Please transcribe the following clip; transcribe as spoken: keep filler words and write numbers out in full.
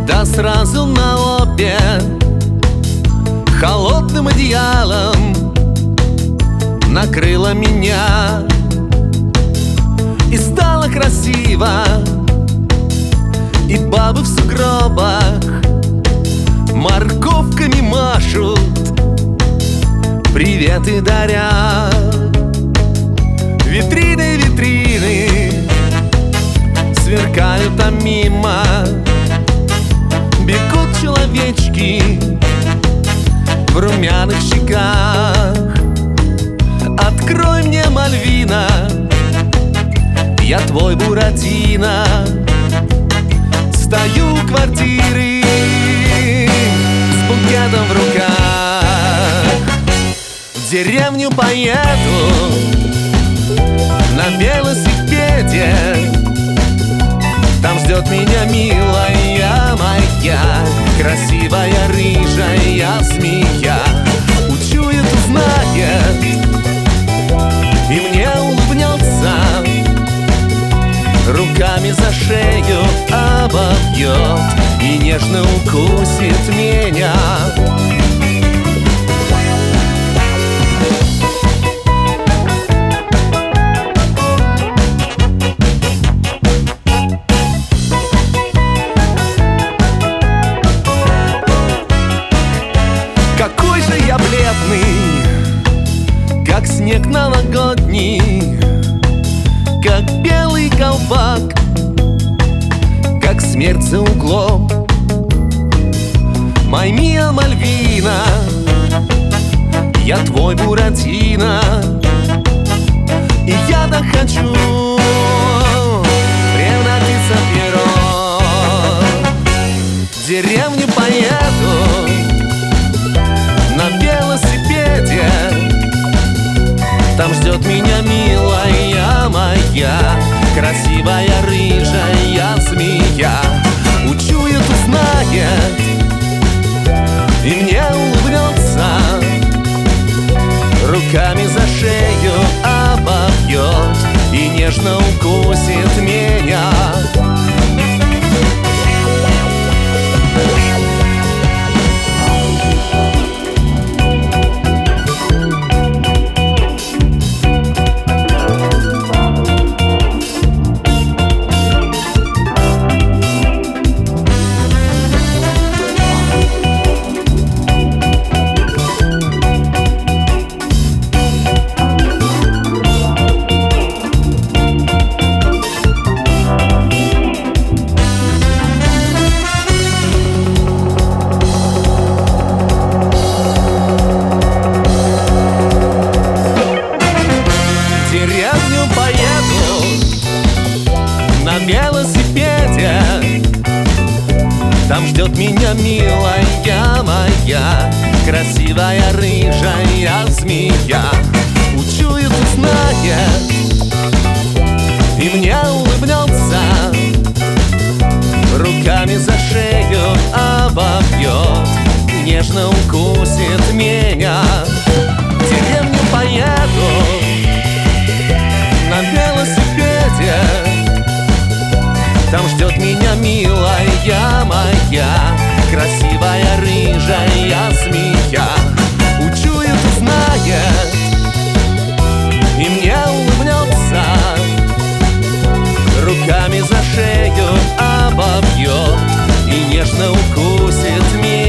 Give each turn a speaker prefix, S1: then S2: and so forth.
S1: Да сразу на обе холодным одеялом накрыла меня. И стало красиво, и бабы в сугробах морковками машут, приветы даря. Витрины, витрины сверкают там мимо, бегут человечки в румяных щеках. Открой мне, Мальвина, я твой Буратино. Стою у квартиры с букетом в руках. В деревню поеду на велосипеде. Там ждет меня милая моя, красивая рыжая змея. Учует, узнает и мне улыбнется, руками за шею обовьет и нежно укусит меня. Какой же я бледный, как снег новогодний, как белый колпак, как смерть за углом. Май миа Мальвина, я твой Буратино. И я так хочу превратиться в перо. В деревню поеду на велосипеде. Там ждет меня милая моя, красивая рыжая змея. Учует, узнает и мне улыбнется, руками за шею обовьет и нежно укусит меня. На велосипеде. Там ждет меня милая моя, красивая рыжая змея. Учует, узнает и мне улыбнется, руками за шею обовьет, нежно укусит меня. В деревню поеду на велосипеде. Там ждет меня милая моя, красивая рыжая змея. Учует, узнает и мне улыбнется, руками за шею обовьет и нежно укусит меня.